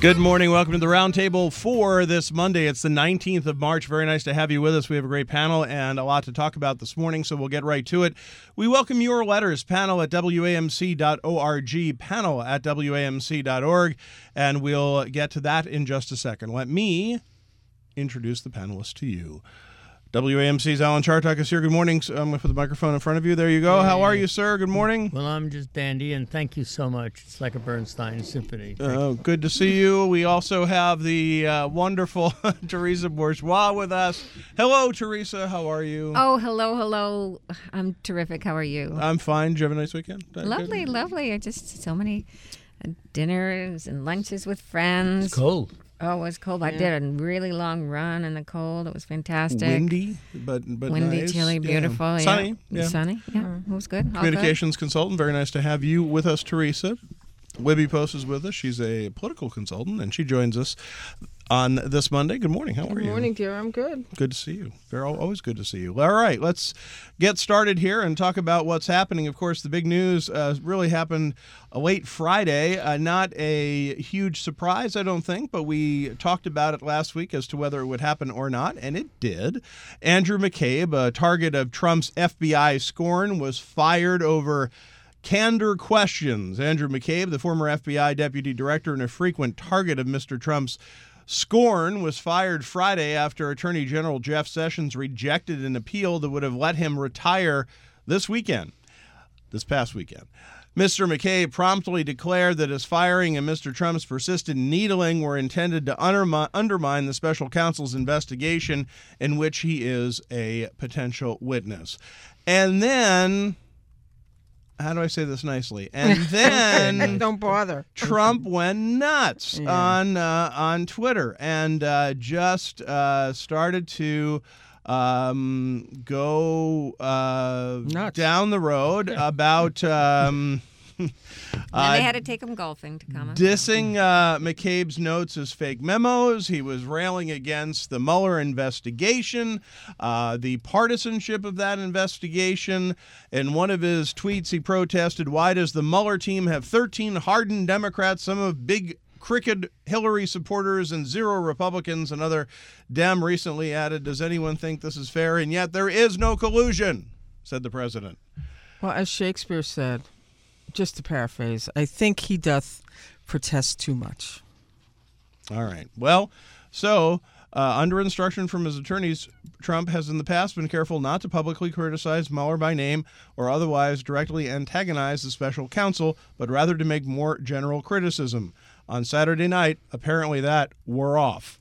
Good morning. Welcome to the Roundtable for this Monday. It's the 19th of March. Very nice to have you with us. We have a great panel and a lot to talk about this morning, so we'll get right to it. We welcome your letters, panel@wamc.org, panel@wamc.org, and we'll get to that in just a second. Let me introduce the panelists to you. WAMC's Alan Chartock is here. Good morning. I'm with the microphone in front of you. There you go. How are you, sir? Good morning. Well, I'm just dandy, and thank you so much. It's like a Bernstein symphony. Oh, good to see you. We also have the wonderful Teresa Bourgeois with us. Hello, Teresa. How are you? Oh, hello. I'm terrific. How are you? I'm fine. Did you have a nice weekend? Lovely. I just so many dinners and lunches with friends. It's cold. Oh, it was cold. I did a really long run in the cold. It was fantastic. Windy, but windy, nice. chilly, beautiful. Sunny. Yeah. Sunny. Yeah, it was good. Communications consultant. Very nice to have you with us, Teresa. Libby Post is with us. She's a political consultant, and she joins us on this Monday. Good morning. How are you? Good morning, dear. I'm good. Good to see you. Always good to see you. All right, let's get started here and talk about what's happening. Of course, the big news really happened late Friday. Not a huge surprise, I don't think, but we talked about it last week as to whether it would happen or not, and it did. Andrew McCabe, a target of Trump's FBI scorn, was fired over candor questions. Andrew McCabe, the former FBI deputy director and a frequent target of Mr. Trump's scorn, was fired Friday after Attorney General Jeff Sessions rejected an appeal that would have let him retire this past weekend. Mr. McCabe promptly declared that his firing and Mr. Trump's persistent needling were intended to undermine the special counsel's investigation in which he is a potential witness. And then, how do I say this nicely? And then don't bother. Trump went nuts on Twitter and just started to go down the road about and they had to take him golfing to come. Dissing McCabe's notes as fake memos. He was railing against the Mueller investigation, the partisanship of that investigation. In one of his tweets, he protested, "Why does the Mueller team have 13 hardened Democrats, some of big crooked Hillary supporters, and 0 Republicans?" Another Dem recently added, "Does anyone think this is fair? And yet there is no collusion," said the president. Well, as Shakespeare said, just to paraphrase, I think he doth protest too much. All right. Well, so under instruction from his attorneys, Trump has in the past been careful not to publicly criticize Mueller by name or otherwise directly antagonize the special counsel, but rather to make more general criticism. On Saturday night, apparently that wore off.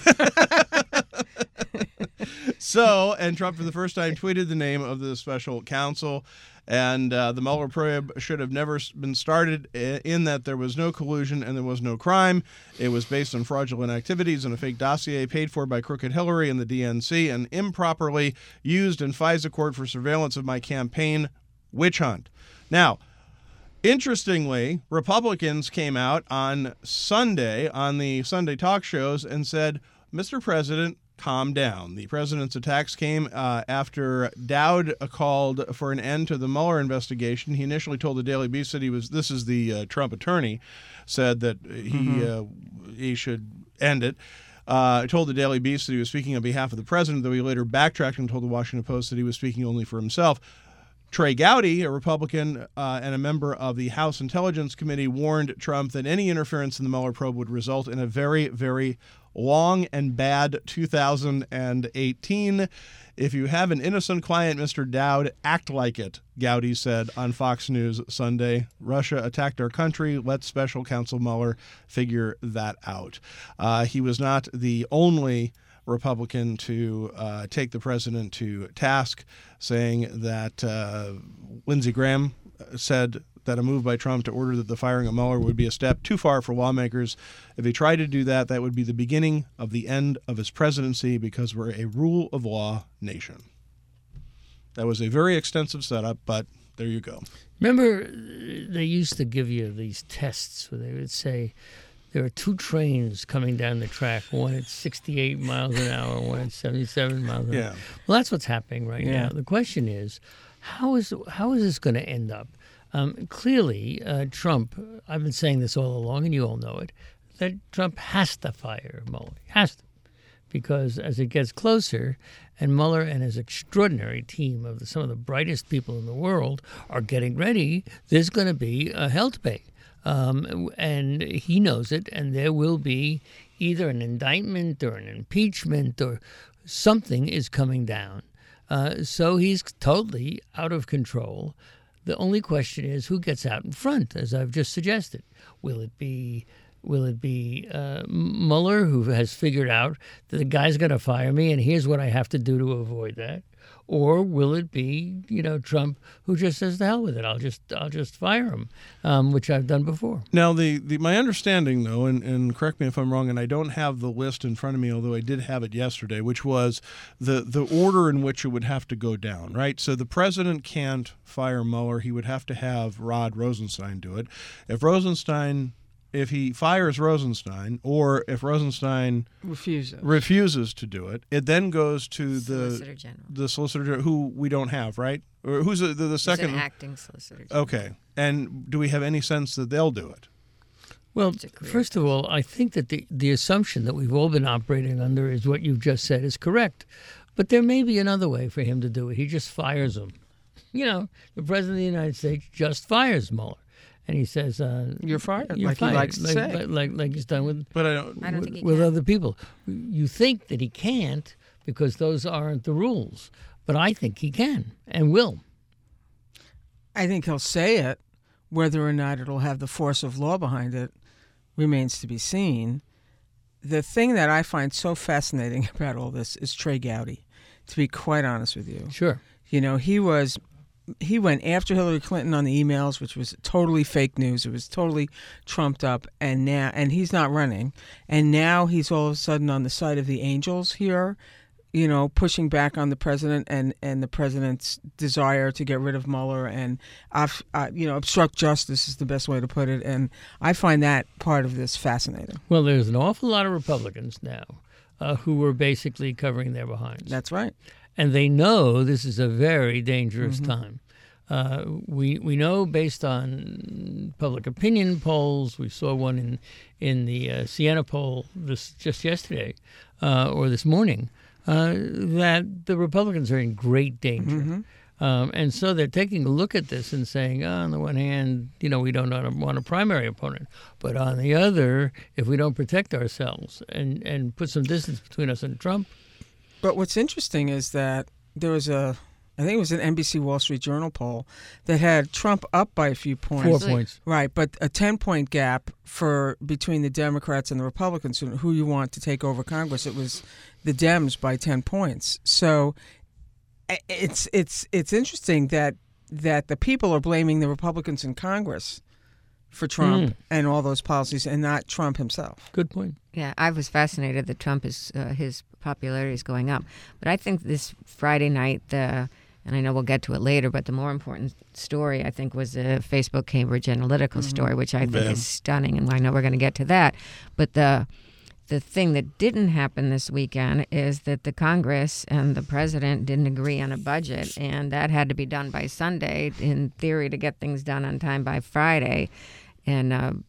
And Trump for the first time tweeted the name of the special counsel, and the Mueller probe should have never been started in that there was no collusion and there was no crime. It was based on fraudulent activities and a fake dossier paid for by crooked Hillary and the DNC and improperly used in FISA court for surveillance of my campaign witch hunt. Now, interestingly, Republicans came out on Sunday on the Sunday talk shows and said, "Mr. President, calm down." The president's attacks came after Dowd called for an end to the Mueller investigation. He initially told the Daily Beast that this is the Trump attorney, said that he should end it. Told the Daily Beast that he was speaking on behalf of the president, though he later backtracked and told the Washington Post that he was speaking only for himself. Trey Gowdy, a Republican and a member of the House Intelligence Committee, warned Trump that any interference in the Mueller probe would result in a very, very long and bad 2018. "If you have an innocent client, Mr. Dowd, act like it," Gowdy said on Fox News Sunday. "Russia attacked our country. Let Special Counsel Mueller figure that out." He was not the only Republican to take the president to task, saying that Lindsey Graham said that a move by Trump to order that the firing of Mueller would be a step too far for lawmakers. If he tried to do that, that would be the beginning of the end of his presidency because we're a rule of law nation. That was a very extensive setup, but there you go. Remember, they used to give you these tests where they would say, there are 2 trains coming down the track, one at 68 miles an hour, one at 77 miles an hour. Well, that's what's happening right now. The question is, how is this going to end up? Clearly, Trump, I've been saying this all along, and you all know it, that Trump has to fire Mueller. Has to. Because as it gets closer, and Mueller and his extraordinary team of some of the brightest people in the world are getting ready, there's going to be a hell to pay. And he knows it, and there will be either an indictment or an impeachment or something is coming down. So he's totally out of control. The only question is who gets out in front, as I've just suggested. Will it be Mueller, who has figured out that the guy's going to fire me and here's what I have to do to avoid that? Or will it be, Trump, who just says the hell with it? I'll just fire him, which I've done before. Now, my understanding, though, and correct me if I'm wrong, and I don't have the list in front of me, although I did have it yesterday, which was the order in which it would have to go down, right? So the president can't fire Mueller. He would have to have Rod Rosenstein do it. If he fires Rosenstein, or if Rosenstein refuses to do it, it then goes to the Solicitor General, who we don't have, right? Or who's the second? He's an acting Solicitor General. Okay. And do we have any sense that they'll do it? Well, first of all, I think that the assumption that we've all been operating under is what you've just said is correct. But there may be another way for him to do it. He just fires him. The President of the United States just fires Mueller. And he says, "You're fired," he likes to say, like he's done with. But I don't think he with can. other people. You think that he can't because those aren't the rules, but I think he can and will. I think he'll say it. Whether or not it'll have the force of law behind it remains to be seen. The thing that I find so fascinating about all this is Trey Gowdy. To be quite honest with you, sure, He went after Hillary Clinton on the emails, which was totally fake news. It was totally trumped up, and he's not running. And now he's all of a sudden on the side of the angels here, pushing back on the president and the president's desire to get rid of Mueller and obstruct justice is the best way to put it. And I find that part of this fascinating. Well, there's an awful lot of Republicans now who are basically covering their behinds. That's right. And they know this is a very dangerous time. We know based on public opinion polls. We saw one in the Siena poll just yesterday or this morning that the Republicans are in great danger. And so they're taking a look at this and saying, on the one hand, we don't want a primary opponent. But on the other, if we don't protect ourselves and put some distance between us and Trump. But what's interesting is that there was I think it was an NBC Wall Street Journal poll that had Trump up by a few points. 4 points. Right, but a 10-point gap between the Democrats and the Republicans, who you want to take over Congress. It was the Dems by 10 points. So it's interesting that the people are blaming the Republicans in Congress for Trump and all those policies and not Trump himself. Good point. Yeah, I was fascinated that Trump is his popularity is going up. But I think this Friday night, and I know we'll get to it later, but the more important story, I think, was the Facebook Cambridge Analytica story, which I think is stunning, and I know we're going to get to that. But the thing that didn't happen this weekend is that the Congress and the president didn't agree on a budget, and that had to be done by Sunday, in theory, to get things done on time by Friday. And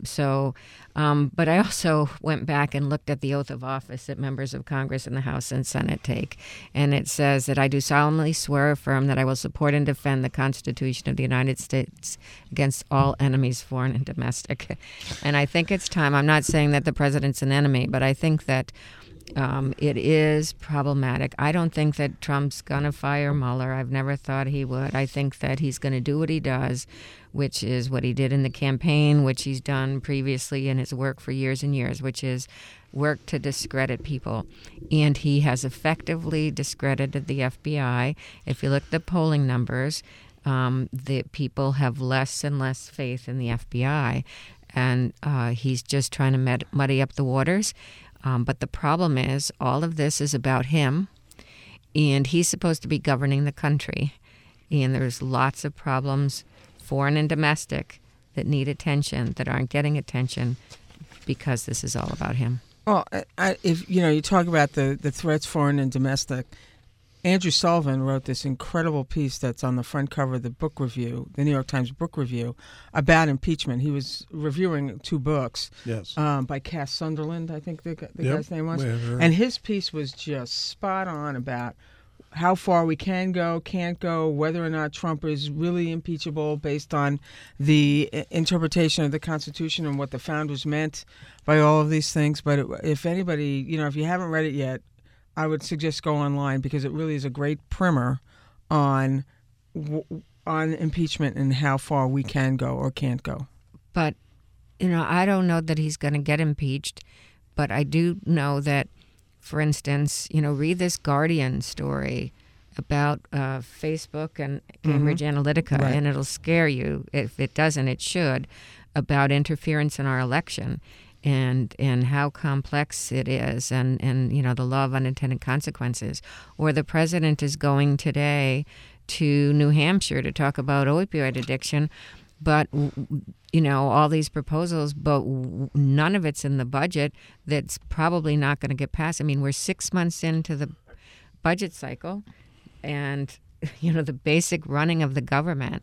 but I also went back and looked at the oath of office that members of Congress in the House and Senate take. And it says that I do solemnly swear or affirm that I will support and defend the Constitution of the United States against all enemies, foreign and domestic. And I think it's time. I'm not saying that the president's an enemy, but I think that it is problematic. I don't think that Trump's going to fire Mueller. I've never thought he would. I think that he's going to do what he does, which is what he did in the campaign, which he's done previously in his work for years and years, which is work to discredit people. And he has effectively discredited the FBI. If you look at the polling numbers, the people have less and less faith in the FBI. And he's just trying to muddy up the waters. But the problem is all of this is about him, and he's supposed to be governing the country. And there's lots of problems, foreign and domestic, that need attention, that aren't getting attention because this is all about him. Well, if you talk about the threats, foreign and domestic, Andrew Sullivan wrote this incredible piece that's on the front cover of the book review, the New York Times book review, about impeachment. He was reviewing 2 books by Cass Sunderland, I think the guy's name was. And his piece was just spot on about how far we can go, can't go, whether or not Trump is really impeachable based on the interpretation of the Constitution and what the founders meant by all of these things. But if anybody, if you haven't read it yet, I would suggest go online, because it really is a great primer on impeachment and how far we can go or can't go. But, I don't know that he's going to get impeached, but I do know that, for instance, read this Guardian story about Facebook and Cambridge Analytica, and it'll scare you. If it doesn't, it should, about interference in our election. And how complex it is, and the law of unintended consequences. Or the president is going today to New Hampshire to talk about opioid addiction, but all these proposals, but none of it's in the budget. That's probably not going to get passed. I mean, we're 6 months into the budget cycle, and the basic running of the government.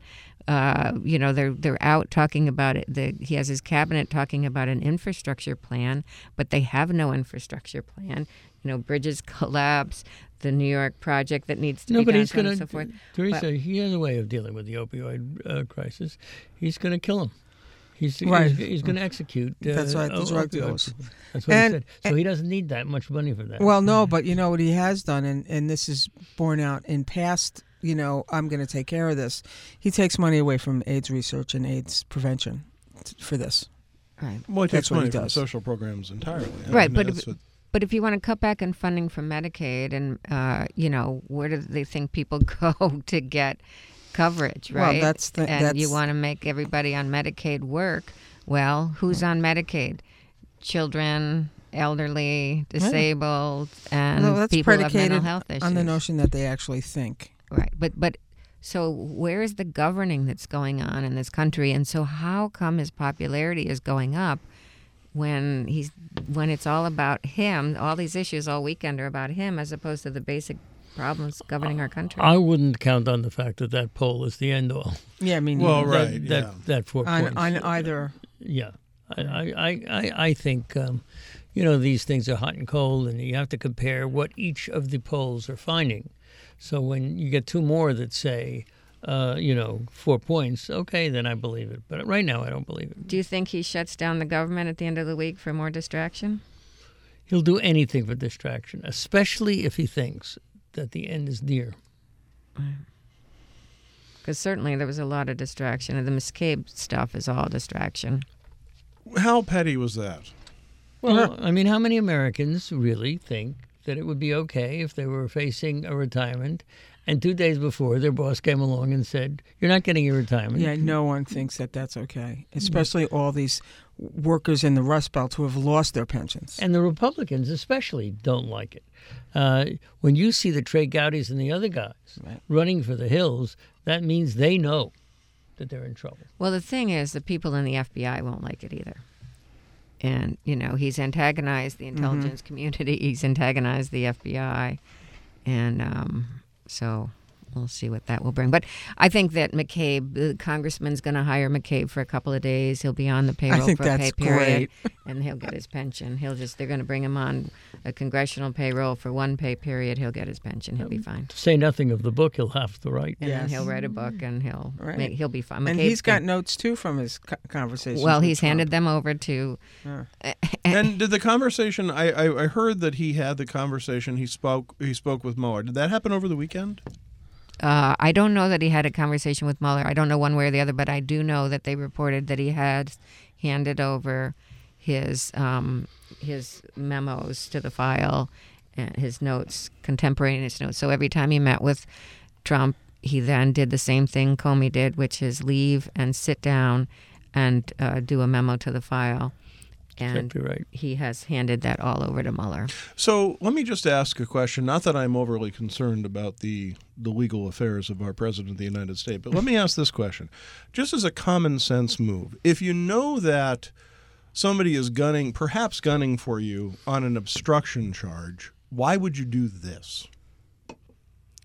They're out talking about it. He has his cabinet talking about an infrastructure plan, but they have no infrastructure plan. Bridges collapse, the New York project that needs to be done, and so forth. Teresa, he has a way of dealing with the opioid crisis. He's going to kill him. He's going to execute. That's right. The drug dealers. That's what he said. So he doesn't need that much money for that. Well, no, but you know what he has done, and this is borne out in past. I'm going to take care of this. He takes money away from AIDS research and AIDS prevention for this. Right. Well, he takes money from social programs entirely. Right, but if you want to cut back on funding from Medicaid, and where do they think people go to get coverage, right? Well, you want to make everybody on Medicaid work. Well, who's on Medicaid? Children, elderly, disabled, and people who have mental health issues. On the notion that they actually think. Right, but so where is the governing that's going on in this country? And so how come his popularity is going up when it's all about him? All these issues all weekend are about him, as opposed to the basic problems governing our country. I wouldn't count on the fact that poll is the end all. Yeah, I mean, that 4 points on either. Yeah, I think these things are hot and cold, and you have to compare what each of the polls are finding. So when you get 2 more that say, 4 points, okay, then I believe it. But right now, I don't believe it. Do you think he shuts down the government at the end of the week for more distraction? He'll do anything for distraction, especially if he thinks that the end is near. Because certainly there was a lot of distraction, and the McCabe stuff is all distraction. How petty was that? Well, I mean, how many Americans really think that it would be okay if they were facing a retirement, and 2 days before their boss came along and said, "You're not getting your retirement"? Yeah, no one thinks that that's okay, especially all these workers in the Rust Belt who have lost their pensions. And the Republicans especially don't like it. When you see the Trey Gowdies and the other guys running for the hills, that means they know that they're in trouble. Well, the thing is, the people in the FBI won't like it either. And, he's antagonized the intelligence community. He's antagonized the FBI. And so we'll see what that will bring. But I think that McCabe, the congressman's going to hire McCabe for a couple of days. He'll be on the payroll for a pay period. And he'll get his pension. They're going to bring him on a congressional payroll for 1 pay period. He'll get his pension. He'll be fine. To say nothing of the book he'll have to write. And then he'll write a book, and he'll be fine. And he's got notes, too, from his conversation. Well, he's handed them over to... And did the conversation... I heard that he had the conversation. He spoke with Mueller. Did that happen over the weekend? I don't know that he had a conversation with Mueller. I don't know one way or the other, but I do know that they reported that he had handed over his memos to the file and his notes, contemporaneous notes. So every time he met with Trump, he then did the same thing Comey did, which is leave and sit down and do a memo to the file. And exactly right. He has handed that all over to Mueller. So let me just ask a question. Not that I'm overly concerned about the legal affairs of our President of the United States, but let me ask this question. Just as a common sense move, if you know that somebody is perhaps gunning for you on an obstruction charge, why would you do this?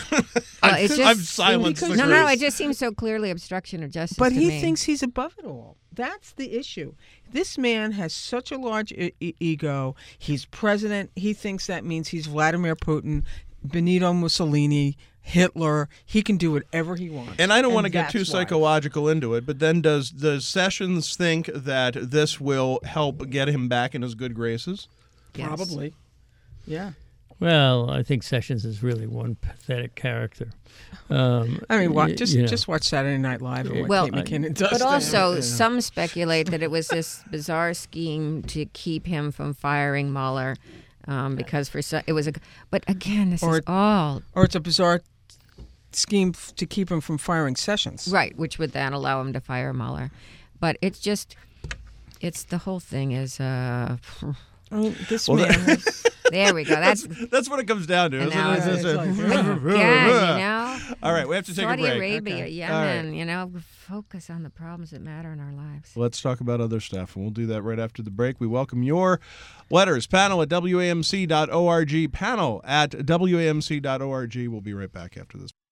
I've silenced the No, group. it just seems so clearly obstruction of justice. But to he me. thinks he's above it all. That's the issue. This man has such a large ego. He's president. He thinks that means he's Vladimir Putin, Benito Mussolini, Hitler. He can do whatever he wants. And I don't want to get too that's why. psychological into it, but then does Sessions think that this will help get him back in his good graces? Yes. Probably. Yeah. Well, I think Sessions is really one pathetic character. I mean, just you know. just watch Saturday Night Live and what Well, Kate McKinnon does. But to him. also, some speculate that it was this bizarre scheme to keep him from firing Mueller, because it was a. But again, this is all or it's a bizarre scheme to keep him from firing Sessions. right, which would then allow him to fire Mueller. But it's the whole thing is. I mean, this Well, man. has- There we go. That's That's what it comes down to. Isn't Analysis. it? again, All right, we have to take Saudi a break. Arabia, Okay. Yemen, All right. focus on the problems that matter in our lives. Let's talk about other stuff, and we'll do that right after the break. We welcome your letters. Panel at WAMC.org. Panel at WAMC.org. We'll be right back after this.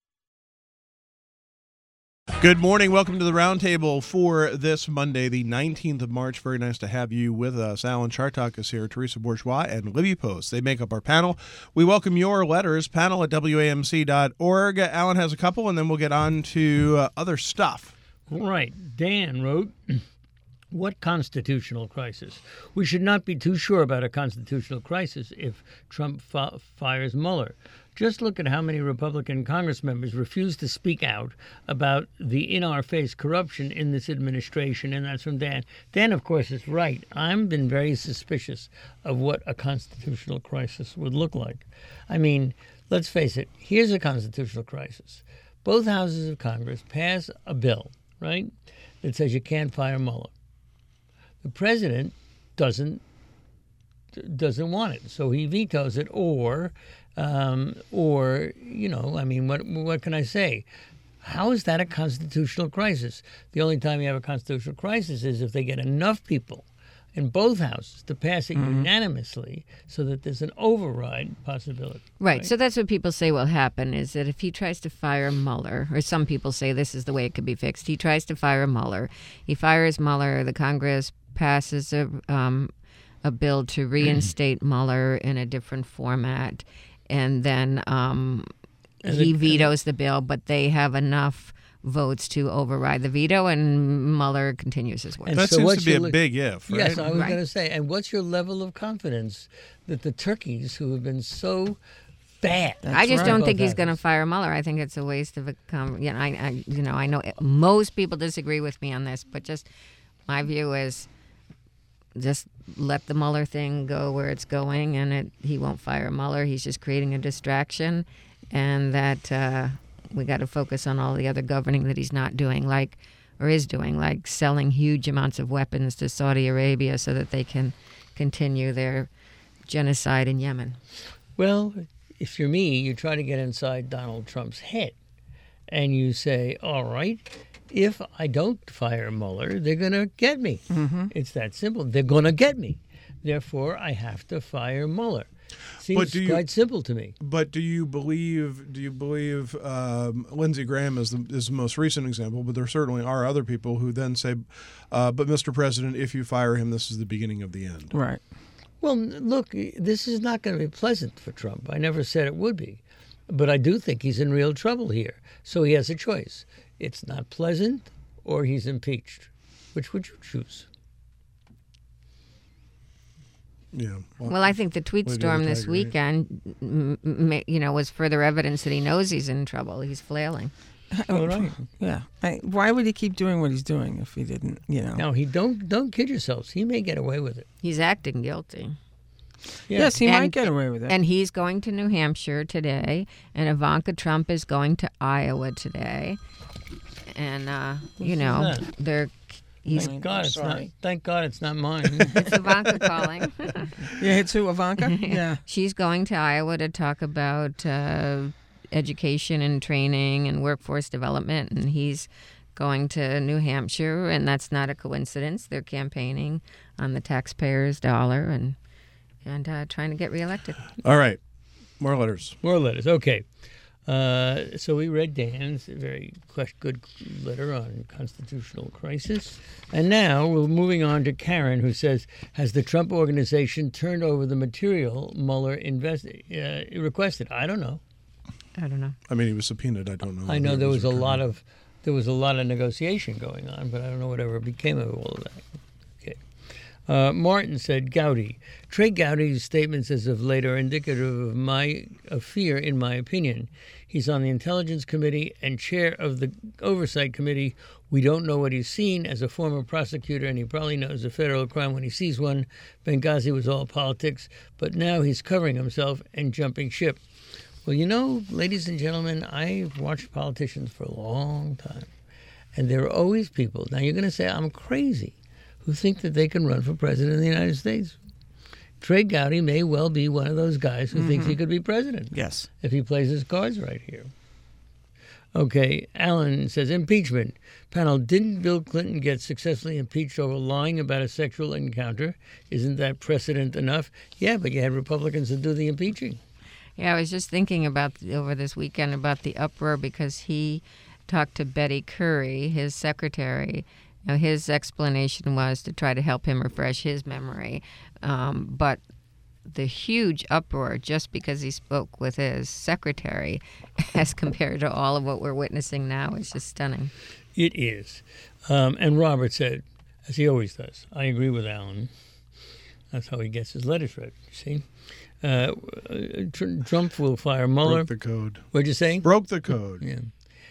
Good morning. Welcome to the Roundtable for this Monday, the 19th of March. Very nice to have you with us. Alan Chartok is here, Teresa Bourgeois, and Libby Post. They make up our panel. We welcome your letters. Panel at WAMC.org. Alan has a couple, and then we'll get on to other stuff. Right. Dan wrote, what constitutional crisis? We should not be too sure about a constitutional crisis if Trump fires Mueller. Just look at how many Republican Congress members refuse to speak out about the in-our-face corruption in this administration, and that's from Dan. Dan, of course, is right. I've been very suspicious of what a constitutional crisis would look like. I mean, let's face it, here's a constitutional crisis. Both houses of Congress pass a bill, right, that says you can't fire Mueller. The president doesn't want it, so he vetoes it, or I mean, what can I say? How is that a constitutional crisis? The only time you have a constitutional crisis is if they get enough people in both houses to pass it unanimously, so that there's an override possibility. Right. So that's what people say will happen, is that if he tries to fire Mueller, or some people say this is the way it could be fixed, he tries to fire Mueller. He fires Mueller. The Congress passes a bill to reinstate Mueller in a different format, and then he vetoes the bill, but they have enough votes to override the veto, and Mueller continues his work. And That so seems what's to be your a big if, right? Yes, I was Right. going to say. And what's your level of confidence that the turkeys who have been so bad? I just right. don't Both think he's going to houses. fire Mueller. I think it's a waste of a I know most people disagree with me on this, but just my view is just let the Mueller thing go where it's going, and he won't fire Mueller. He's just creating a distraction, and that we got to focus on all the other governing that he's not doing, like selling huge amounts of weapons to Saudi Arabia so that they can continue their genocide in Yemen. Well, if you're me, you try to get inside Donald Trump's head, and you say, all right, if I don't fire Mueller, they're going to get me. Mm-hmm. It's that simple. They're going to get me. Therefore, I have to fire Mueller. Seems quite simple to me. But do you believe Lindsey Graham is the most recent example, but there certainly are other people who then say, but Mr. President, if you fire him, this is the beginning of the end. Right. Well, look, this is not going to be pleasant for Trump. I never said it would be. But I do think he's in real trouble here. So he has a choice. It's not pleasant, or he's impeached. Which would you choose? Yeah. Well, I think the tweet storm this weekend, was further evidence that he knows he's in trouble. He's flailing. All right. Yeah. Why would he keep doing what he's doing if he didn't, Now, don't kid yourselves. He may get away with it. He's acting guilty. Yeah. Yes, he might get away with it. And he's going to New Hampshire today, and Ivanka Trump is going to Iowa today. And, they're... Thank God it's not mine. It's Ivanka calling. Yeah, it's who, Ivanka? Yeah. She's going to Iowa to talk about education and training and workforce development, and he's going to New Hampshire, and that's not a coincidence. They're campaigning on the taxpayers' dollar and trying to get reelected. All right. More letters. More letters. Okay. So we read Dan's very good letter on constitutional crisis. And now we're moving on to Karen, who says, has the Trump organization turned over the material Mueller requested? I don't know. I don't know. I mean, he was subpoenaed. I don't know. I know there was a lot of negotiation going on, but I don't know whatever became of all of that. Martin said, Gowdy. Trey Gowdy's statements as of late are indicative of fear, in my opinion. He's on the Intelligence Committee and chair of the Oversight Committee. We don't know what he's seen as a former prosecutor, and he probably knows a federal crime when he sees one. Benghazi was all politics, but now he's covering himself and jumping ship. Well, you know, ladies and gentlemen, I've watched politicians for a long time, and there are always people. Now, you're going to say I'm crazy, who think that they can run for president of the United States. Trey Gowdy may well be one of those guys who thinks he could be president. Yes. If he plays his cards right here. Okay, Alan says, impeachment. Panel, didn't Bill Clinton get successfully impeached over lying about a sexual encounter? Isn't that precedent enough? Yeah, but you had Republicans to do the impeaching. Yeah, I was just thinking about over this weekend about the uproar because he talked to Betty Curry, his secretary. Now, his explanation was to try to help him refresh his memory. But the huge uproar just because he spoke with his secretary as compared to all of what we're witnessing now is just stunning. It is. And Robert said, as he always does, I agree with Alan. That's how he gets his letters read, you see. Trump will fire Mueller. Broke the code. What'd you say? Broke the code. Yeah.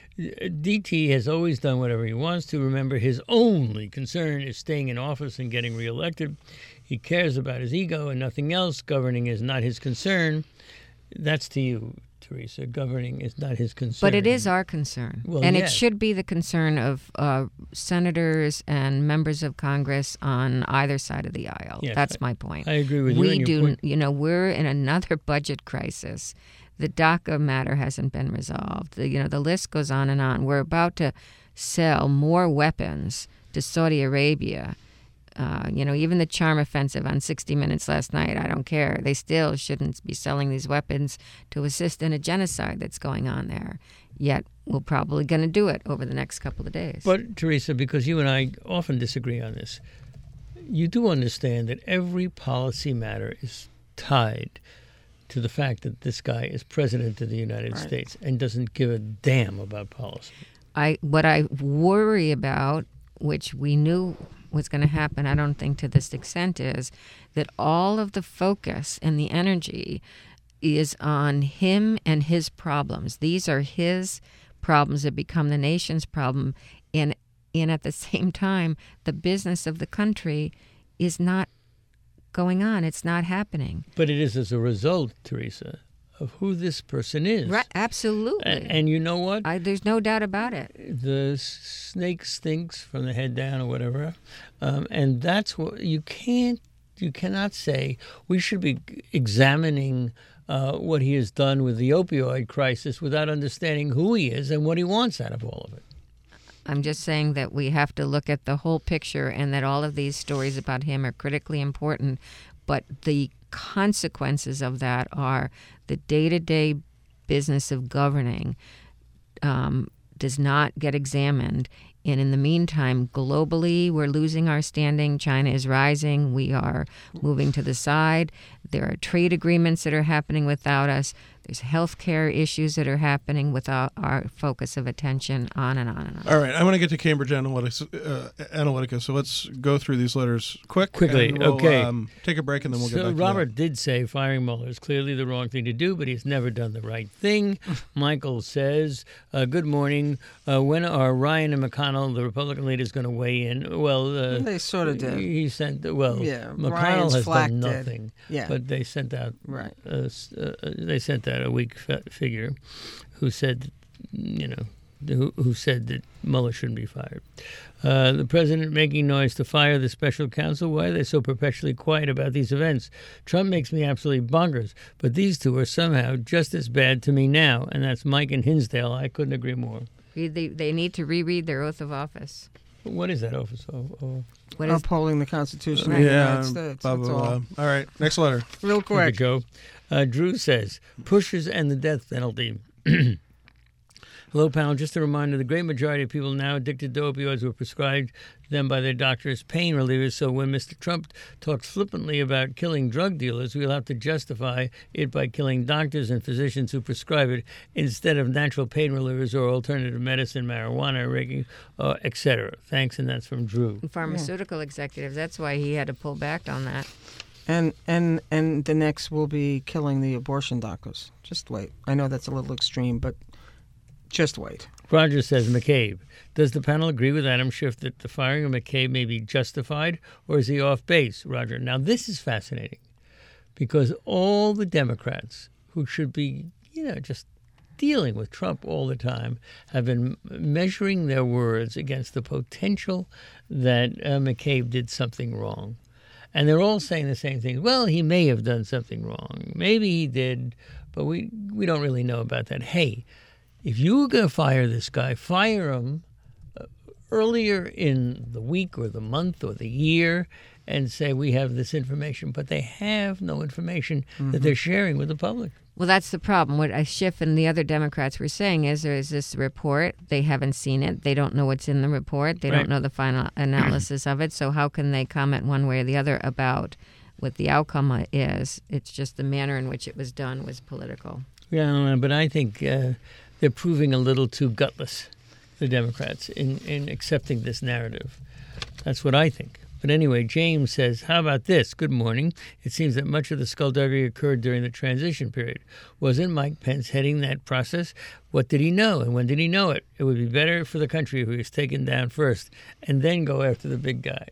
DT has always done whatever he wants to. Remember, his only concern is staying in office and getting reelected. He cares about his ego and nothing else. Governing is not his concern. That's to you, Teresa. Governing is not his concern. But it is our concern. Well, and yes. It should be the concern of senators and members of Congress on either side of the aisle. Yes, That's my point. I agree with you. We do, we're in another budget crisis. The DACA matter hasn't been resolved. The list goes on and on. We're about to sell more weapons to Saudi Arabia. Even the charm offensive on 60 Minutes last night, I don't care. They still shouldn't be selling these weapons to assist in a genocide that's going on there. Yet we're probably going to do it over the next couple of days. But, Teresa, because you and I often disagree on this, you do understand that every policy matter is tied to the fact that this guy is president of the United States and doesn't give a damn about policy. What I worry about, which we knew was going to happen, I don't think to this extent, is that all of the focus and the energy is on him and his problems. These are his problems that become the nation's problem. And at the same time, the business of the country is not going on. It's not happening. But it is as a result, Teresa, of who this person is. Right, absolutely. And you know what? There's no doubt about it. The snake stinks from the head down or whatever. And that's what you cannot say. We should be examining what he has done with the opioid crisis without understanding who he is and what he wants out of all of it. I'm just saying that we have to look at the whole picture and that all of these stories about him are critically important, but the consequences of that are the day-to-day business of governing does not get examined. And in the meantime, globally, we're losing our standing. China is rising. We are moving to the side. There are trade agreements that are happening without us. There's healthcare issues that are happening without our focus of attention, on and on and on. All right, I want to get to Cambridge Analytica, so let's go through these letters quickly. We'll, okay. Take a break and then we'll get back to Robert did say firing Mueller is clearly the wrong thing to do, but he's never done the right thing. Michael says, good morning. When are Ryan and McConnell, the Republican leaders, going to weigh in? Well, they sort of did. He sent, McConnell Ryan's has Flack done nothing. Yeah. But they sent out they sent out a weak figure who said, who said that Mueller shouldn't be fired. The president making noise to fire the special counsel. Why are they so perpetually quiet about these events? Trump makes me absolutely bonkers, but these two are somehow just as bad to me now, and that's Mike and Hinsdale. I couldn't agree more. They need to reread their oath of office. What is that office of? Upholding the Constitution of the United States. Blah, blah, blah. All right, next letter. Real quick. Joe. Drew says, pushes and the death penalty. Hello, panel. Just a reminder, the great majority of people now addicted to opioids were prescribed them by their doctors pain relievers. So when Mr. Trump talks flippantly about killing drug dealers, we'll have to justify it by killing doctors and physicians who prescribe it instead of natural pain relievers or alternative medicine, marijuana, etc. Thanks, and that's from Drew. Pharmaceutical executives. That's why he had to pull back on that. And the next will be killing the abortion doctors. Just wait. I know that's a little extreme, but just wait. Roger says, McCabe, does the panel agree with Adam Schiff that the firing of McCabe may be justified, or is he off base? Roger. Now, this is fascinating because all the Democrats who should be, just dealing with Trump all the time have been measuring their words against the potential that McCabe did something wrong. And they're all saying the same thing. Well, he may have done something wrong. Maybe he did, but we don't really know about that. Hey, if you were going to fire this guy, fire him earlier in the week or the month or the year and say, we have this information. But they have no information that they're sharing with the public. Well, that's the problem. What Schiff and the other Democrats were saying is there is this report. They haven't seen it. They don't know what's in the report. They don't know the final analysis of it. So how can they comment one way or the other about what the outcome is? It's just the manner in which it was done was political. Yeah, but I think they're proving a little too gutless, the Democrats, in accepting this narrative. That's what I think. But anyway, James says, how about this? Good morning. It seems that much of the skullduggery occurred during the transition period. Wasn't Mike Pence heading that process? What did he know, and when did he know it? It would be better for the country if he was taken down first and then go after the big guy.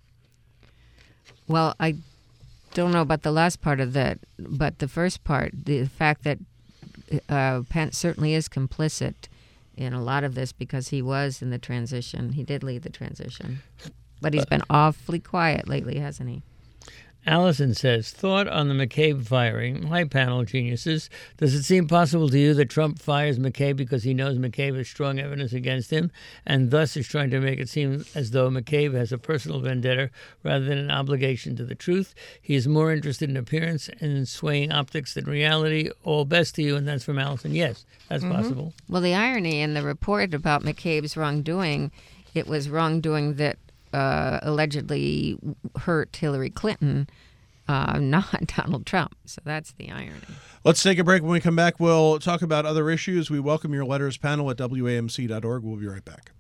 Well, I don't know about the last part of that, but the first part, the fact that Pence certainly is complicit in a lot of this because he was in the transition. He did lead the transition. But he's been awfully quiet lately, hasn't he? Allison says, thought on the McCabe firing. Hi, panel geniuses. Does it seem possible to you that Trump fires McCabe because he knows McCabe has strong evidence against him and thus is trying to make it seem as though McCabe has a personal vendetta rather than an obligation to the truth? He is more interested in appearance and in swaying optics than reality. All best to you, and that's from Allison. Yes, that's possible. Well, the irony in the report about McCabe's wrongdoing, it was wrongdoing that allegedly hurt Hillary Clinton, not Donald Trump. So that's the irony. Let's take a break. When we come back, we'll talk about other issues. We welcome your letters, panel at WAMC.org. We'll be right back.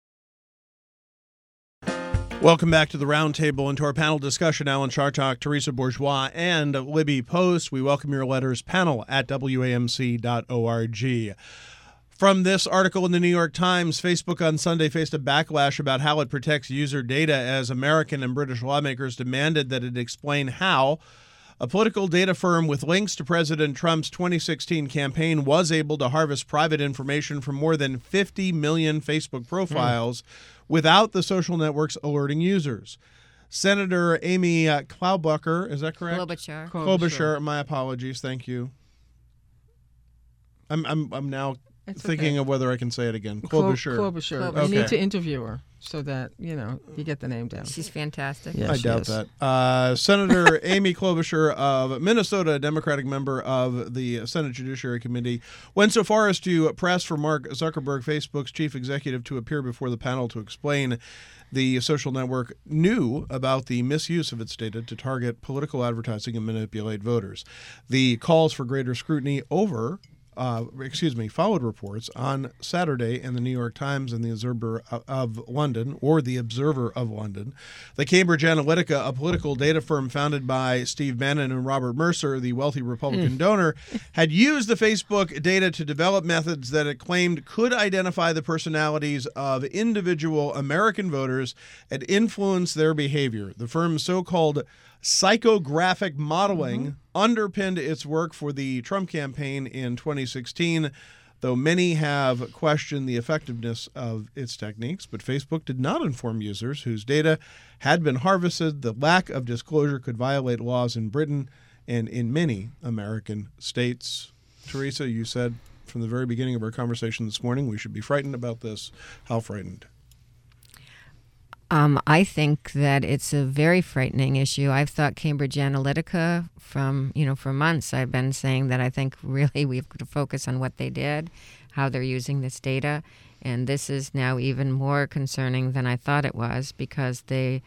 Welcome back to the Roundtable and to our panel discussion. Alan Chartock, Teresa Bourgeois, and Libby Post. We welcome your letters, panel at WAMC.org. From this article in the New York Times, Facebook on Sunday faced a backlash about how it protects user data as American and British lawmakers demanded that it explain how a political data firm with links to President Trump's 2016 campaign was able to harvest private information from more than 50 million Facebook profiles without the social networks alerting users. Senator Amy Klobuchar, is that correct? Klobuchar, my apologies, thank you. I'm now thinking of whether I can say it again. Klobuchar. Okay. You need to interview her so that, you get the name down. She's fantastic. Yes, I doubt that. Senator Amy Klobuchar of Minnesota, a Democratic member of the Senate Judiciary Committee, went so far as to press for Mark Zuckerberg, Facebook's chief executive, to appear before the panel to explain the social network knew about the misuse of its data to target political advertising and manipulate voters. The calls for greater scrutiny followed reports on Saturday in the New York Times and the Observer of London, or the Observer of London. The Cambridge Analytica, a political data firm founded by Steve Bannon and Robert Mercer, the wealthy Republican donor, had used the Facebook data to develop methods that it claimed could identify the personalities of individual American voters and influence their behavior. The firm's so-called psychographic modeling underpinned its work for the Trump campaign in 2016, though many have questioned the effectiveness of its techniques. But Facebook did not inform users whose data had been harvested. The lack of disclosure could violate laws in Britain and in many American states. Teresa, you said from the very beginning of our conversation this morning we should be frightened about this. How frightened? I think that it's a very frightening issue. I've thought Cambridge Analytica for months. I've been saying that I think really we've got to focus on what they did, how they're using this data. And this is now even more concerning than I thought it was, because this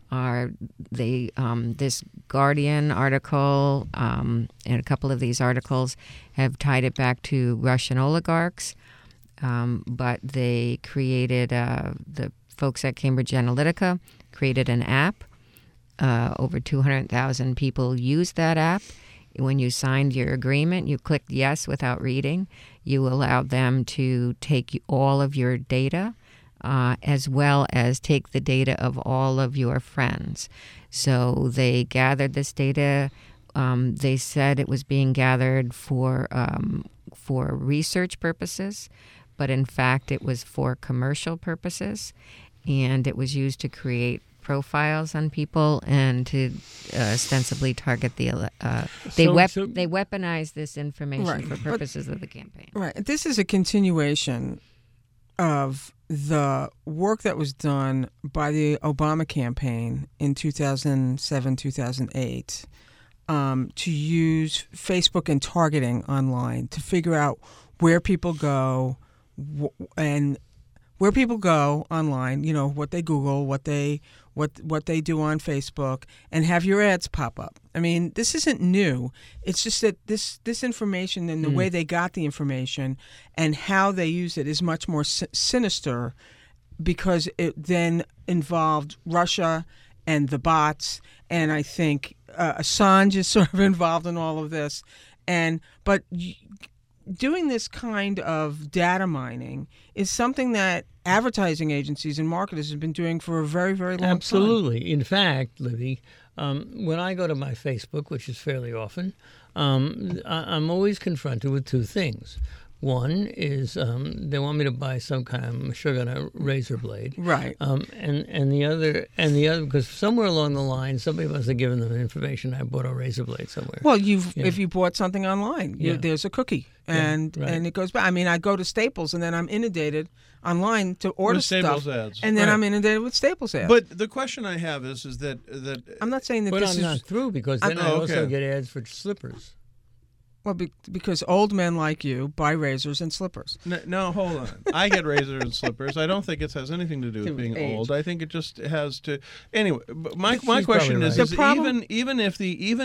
Guardian article and a couple of these articles have tied it back to Russian oligarchs, but they created, the folks at Cambridge Analytica created an app. Over 200,000 people used that app. When you signed your agreement, you clicked yes without reading. You allowed them to take all of your data, as well as take the data of all of your friends. So they gathered this data. They said it was being gathered for research purposes, but in fact it was for commercial purposes, and it was used to create profiles on people and to ostensibly target the they weaponize this information for purposes of the campaign. Right. This is a continuation of the work that was done by the Obama campaign in 2007, 2008 to use Facebook and targeting online to figure out where people go and where people go online, you know, what they Google, what they do on Facebook, and have your ads pop up. I mean, this isn't new. It's just that this information and the way they got the information and how they use it is much more sinister, because it then involved Russia and the bots, and I think Assange is sort of involved in all of this. But doing this kind of data mining is something that advertising agencies and marketers have been doing for a very, very long time. Absolutely. In fact, Libby, when I go to my Facebook, which is fairly often, I'm always confronted with two things. One is they want me to buy some kind of sugar on a razor blade, right? And the other because somewhere along the line somebody must have given them information. I bought a razor blade somewhere. Well, if you bought something online, there's a cookie, and it goes back. I mean, I go to Staples and then I'm inundated online to order stuff, ads. And then I'm inundated with Staples ads. But the question I have is that I'm not saying that but this I'm not through, because then I also get ads for slippers. Well, because old men like you buy razors and slippers. No, hold on. I get razors and slippers. I don't think it has anything to do with being old. I think it just has to. Anyway, my question is even if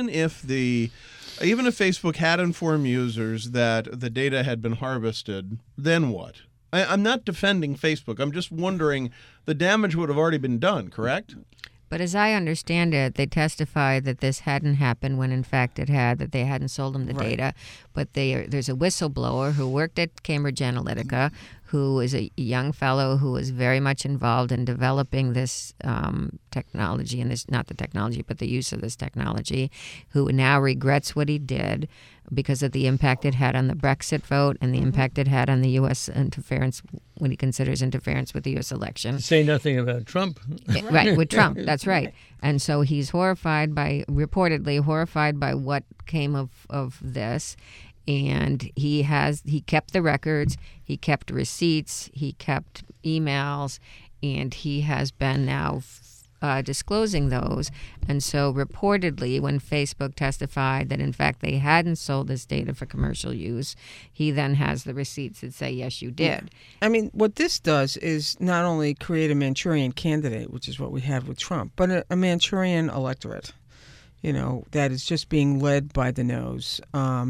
Facebook had informed users that the data had been harvested, then what? I'm not defending Facebook. I'm just wondering, the damage would have already been done, correct? But as I understand it, they testified that this hadn't happened when in fact it had, that they hadn't sold them the data. But there's a whistleblower who worked at Cambridge Analytica, who is a young fellow who was very much involved in developing this technology, and this, not the technology, but the use of this technology, who now regrets what he did because of the impact it had on the Brexit vote and the impact it had on the U.S. interference, when he considers interference with the U.S. election. To say nothing about Trump. Right, with Trump, that's right. And so he's reportedly horrified by what came of this. And he kept the records, he kept receipts, he kept emails, and he has been now disclosing those. And so reportedly, when Facebook testified that in fact they hadn't sold this data for commercial use, he then has the receipts that say, yes, you did. I mean, what this does is not only create a Manchurian candidate, which is what we have with Trump, but a Manchurian electorate, that is just being led by the nose.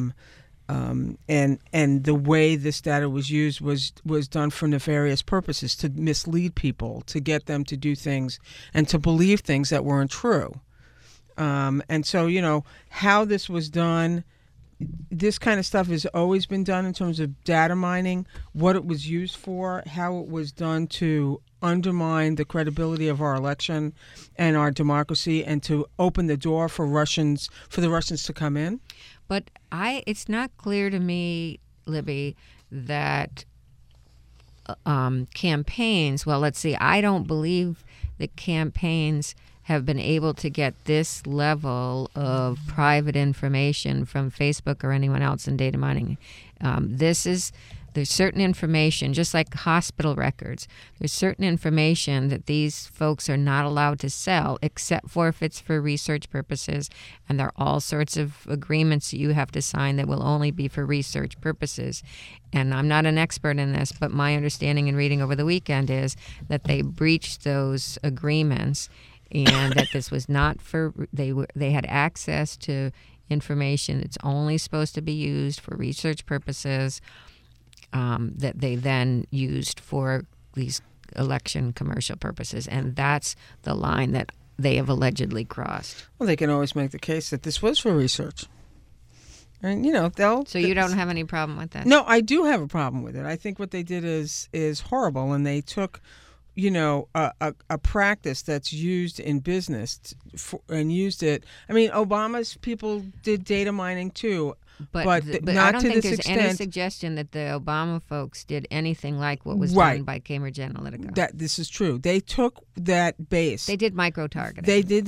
And the way this data was used was done for nefarious purposes, to mislead people, to get them to do things and to believe things that weren't true. And so, how this was done, this kind of stuff has always been done in terms of data mining, what it was used for, how it was done to undermine the credibility of our election and our democracy, and to open the door for the Russians to come in. But it's not clear to me, Libby, that campaigns, well, let's see, I don't believe that campaigns have been able to get this level of private information from Facebook or anyone else in data mining. This is there's certain information, just like hospital records, there's certain information that these folks are not allowed to sell except for if it's for research purposes. And there are all sorts of agreements that you have to sign that will only be for research purposes. And I'm not an expert in this, but my understanding in reading over the weekend is that they breached those agreements and that this was not for, they had access to information that's only supposed to be used for research purposes, that they then used for these election commercial purposes. And that's the line that they have allegedly crossed. Well, they can always make the case that this was for research. And, you know, they'll... So you don't have any problem with that? No, I do have a problem with it. I think what they did is horrible, and they took, you know, a practice that's used in business and used it. I mean, Obama's people did data mining too. But not I don't to think this there's extent. any suggestion that the Obama folks did anything like what was done by Cambridge Analytica. This is true. They took that base. They did micro-targeting. They did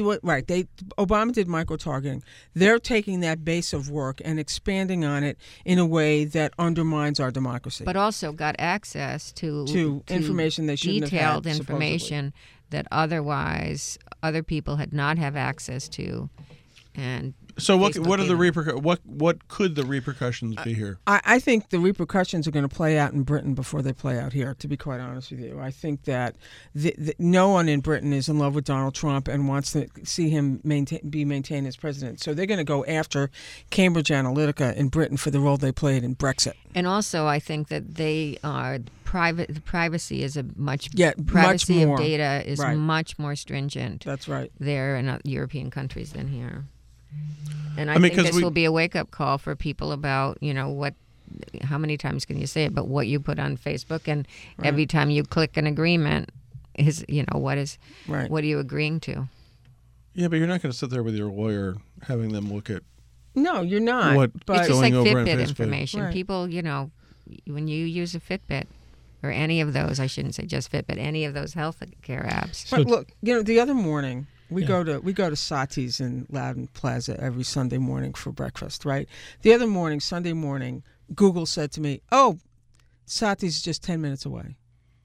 Obama did micro-targeting. They're taking that base of work and expanding on it in a way that undermines our democracy. But also got access to information they shouldn't have had, detailed information that otherwise other people had not have access to. And so what are the what could the repercussions be here? I think the repercussions are going to play out in Britain before they play out here, to be quite honest with you. I think that no one in Britain is in love with Donald Trump and wants to see him be maintained as president. So they're going to go after Cambridge Analytica in Britain for the role they played in Brexit. And also I think that they are the privacy is much more, of data is much more stringent. That's right. There in European countries than here. And I think this will be a wake-up call for people about, you know, how many times can you say it, but what you put on Facebook, and every time you click an agreement is, you know, what are you agreeing to? Yeah, but you're not going to sit there with your lawyer having them look at. No, you're not. It's just like Fitbit information. People, you know, when you use a Fitbit, or any of those, I shouldn't say just Fitbit, any of those health care apps. But look, you know, the other morning, we go to Sati's in Loudon Plaza every Sunday morning for breakfast, right? The other morning, Sunday morning, Google said to me, "Oh, Sati's is just 10 minutes away."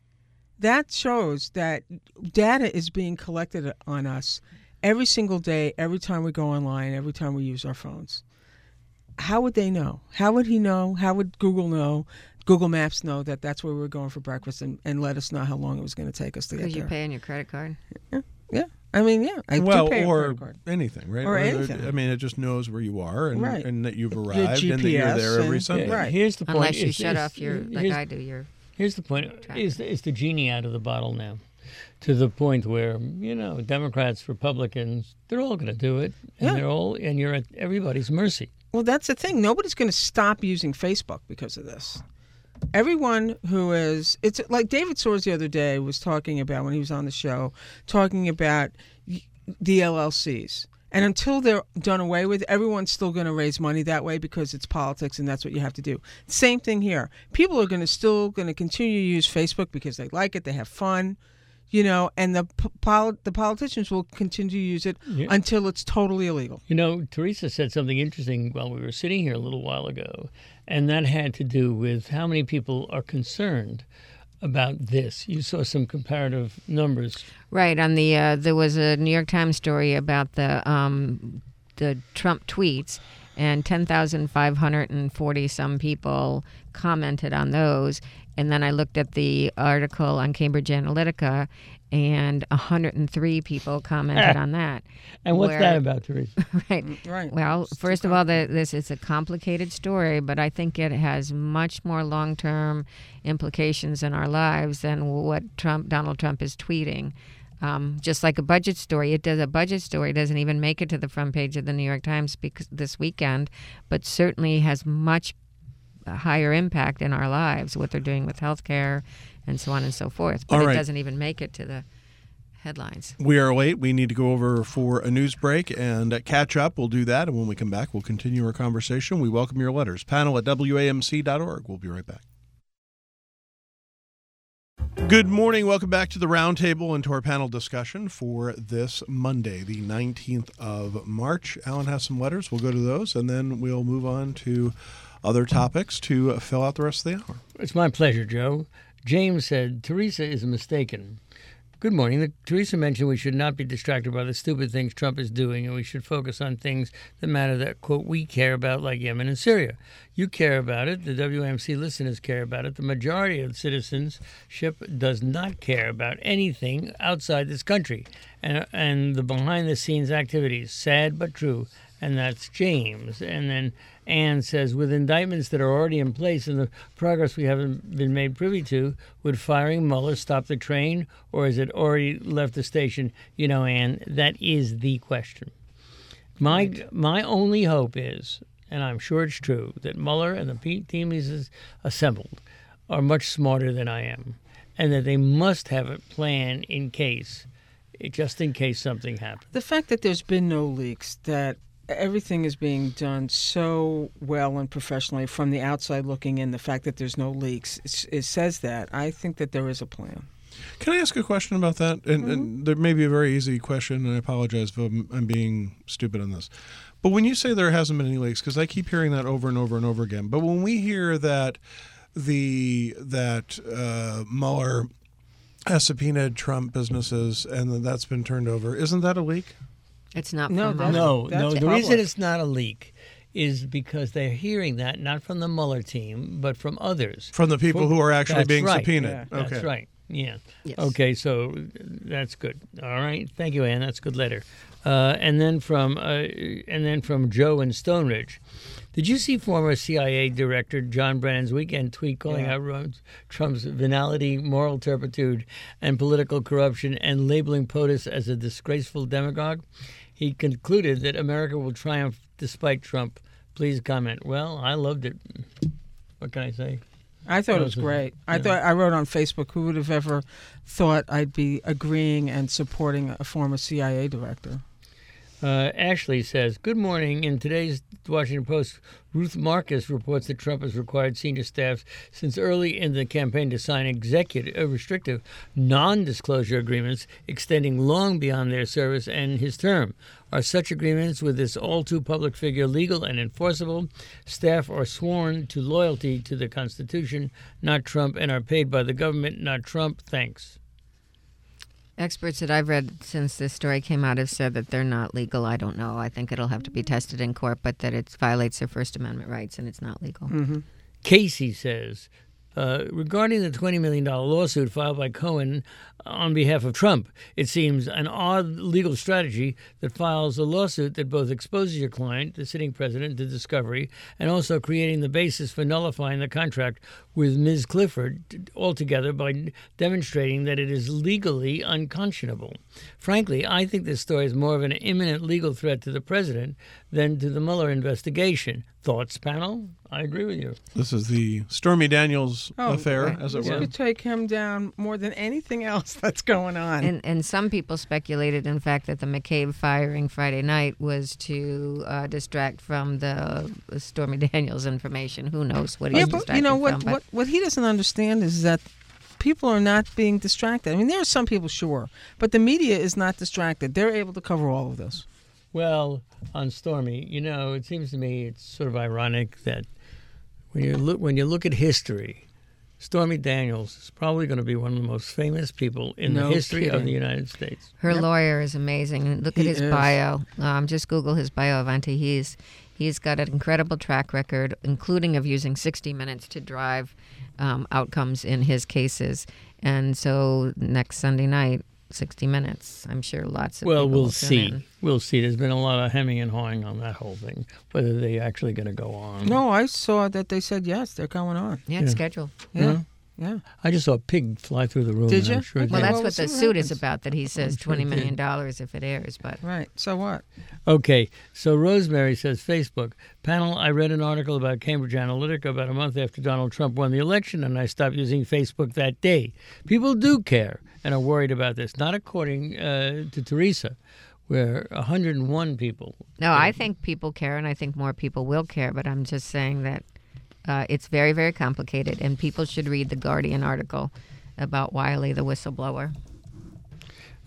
That shows that data is being collected on us every single day, every time we go online, every time we use our phones. How would they know? How would he know? How would Google know? Google Maps know that that's where we were going for breakfast and let us know how long it was going to take us to get there. Because you pay on your credit card? Yeah. I mean, yeah. I do pay a credit card. Anything, right? Or anything. I mean, it just knows where you are and that you've Your arrived GPS and that you're there every Sunday. Right. Here's the point. Unless you shut off like I do. Here's the point. Is the genie out of the bottle now? To the point where, you know, Democrats, Republicans, they're all going to do it. And you're at everybody's mercy. Well, that's the thing. Nobody's going to stop using Facebook because of this. Everyone who is, it's like David Soares the other day was talking about when he was on the show, talking about the LLCs. And until they're done away with, everyone's still going to raise money that way because it's politics and that's what you have to do. Same thing here. People are still going to continue to use Facebook because they like it, they have fun, you know, and the politicians will continue to use it until it's totally illegal. You know, Teresa said something interesting while we were sitting here a little while ago, and that had to do with how many people are concerned about this. You saw some comparative numbers. Right. On the there was a New York Times story about the Trump tweets, and 10,540 some people commented on those. And then I looked at the article on Cambridge Analytica, and 103 people commented on that. And what's that about, Teresa? Right. Well, first of all, this is a complicated story, but I think it has much more long-term implications in our lives than what Donald Trump is tweeting. Just like a budget story, a budget story doesn't even make it to the front page of the New York Times this weekend, but certainly has much higher impact in our lives, what they're doing with healthcare and so on and so forth. But it doesn't even make it to the headlines. We are late. We need to go over for a news break and catch up. We'll do that. And when we come back, we'll continue our conversation. We welcome your letters. Panel at WAMC.org. We'll be right back. Good morning. Welcome back to the Roundtable and to our panel discussion for this Monday, the 19th of March. Alan has some letters. We'll go to those, and then we'll move on to other topics to fill out the rest of the hour. It's my pleasure, Joe. James said, Teresa is mistaken. Good morning. Teresa mentioned we should not be distracted by the stupid things Trump is doing, and we should focus on things that matter that, quote, we care about, like Yemen and Syria. You care about it. The WMC listeners care about it. The majority of citizenship does not care about anything outside this country and the behind-the-scenes activities. Sad but true. And that's James. And then Ann says, with indictments that are already in place and the progress we haven't been made privy to, would firing Mueller stop the train, or is it already left the station? You know, Ann, that is the question. My only hope is, and I'm sure it's true, that Mueller and the team he's assembled are much smarter than I am, and that they must have a plan just in case something happens. The fact that there's been no leaks, that everything is being done so well and professionally from the outside looking in, the fact that there's no leaks, it says that. I think that there is a plan. Can I ask a question about that? And there may be a very easy question, and I apologize if I'm being stupid on this. But when you say there hasn't been any leaks, because I keep hearing that over and over and over again, but when we hear that Mueller has subpoenaed Trump businesses and that's been turned over, isn't that a leak? It's not. No. The public. reason it's not a leak is because they're hearing that not from the Mueller team, but from others. From the people who are actually being right. subpoenaed. Yeah. Okay. That's right. Yeah. Yes. Okay, so that's good. All right. Thank you, Ann. That's a good letter. And then from Joe in Stone Ridge. Did you see former CIA Director John Brennan's weekend tweet calling out Trump's venality, moral turpitude, and political corruption, and labeling POTUS as a disgraceful demagogue? He concluded that America will triumph despite Trump. Please comment. Well, I loved it. What can I say? I thought it was great. I wrote on Facebook, who would have ever thought I'd be agreeing and supporting a former CIA director? Ashley says, good morning. In today's Washington Post, Ruth Marcus reports that Trump has required senior staff since early in the campaign to sign restrictive non-disclosure agreements extending long beyond their service and his term. Are such agreements with this all-too-public figure legal and enforceable? Staff are sworn to loyalty to the Constitution, not Trump, and are paid by the government, not Trump. Thanks. Experts that I've read since this story came out have said that they're not legal. I don't know. I think it'll have to be tested in court, but that it violates their First Amendment rights and it's not legal. Mm-hmm. Casey says, regarding the $20 million lawsuit filed by Cohen on behalf of Trump, it seems an odd legal strategy that files a lawsuit that both exposes your client, the sitting president, to discovery, and also creating the basis for nullifying the contract with Ms. Clifford altogether by demonstrating that it is legally unconscionable. Frankly, I think this story is more of an imminent legal threat to the president than to the Mueller investigation. Thoughts, panel? I agree with you. This is the Stormy Daniels affair, right. as it You were. could take him down more than anything else that's going on. And some people speculated, in fact, that the McCabe firing Friday night was to distract from the Stormy Daniels information. Who knows what he's but distracting you know from. what he doesn't understand is that people are not being distracted. I mean, there are some people, sure, but the media is not distracted. They're able to cover all of this. Well, on Stormy, it seems to me it's sort of ironic that when you look at history, Stormy Daniels is probably going to be one of the most famous people in the history of the United States. Her lawyer is amazing. Look at his bio. Just Google his bio, Avanti. He's got an incredible track record, including of using 60 Minutes to drive outcomes in his cases. And so next Sunday night, 60 Minutes. I'm sure lots of people we'll will see. tune in. We'll see. There's been a lot of hemming and hawing on that whole thing, whether they're actually going to go on. No, I saw that they said yes, they're going on. Yeah, it's scheduled. Yeah. I just saw a pig fly through the room. Did and you? I'm sure Well, they- that's Well, what we'll the see what suit is happens. about, that he says sure $20 it million if it airs. But Right. So what? Okay, so Rosemary says, Facebook, panel, I read an article about Cambridge Analytica about a month after Donald Trump won the election, and I stopped using Facebook that day. People do care and are worried about this, not according to Teresa, where 101 people. no, I think people care, and I think more people will care. But I'm just saying that it's very, very complicated, and people should read the Guardian article about Wiley, the whistleblower.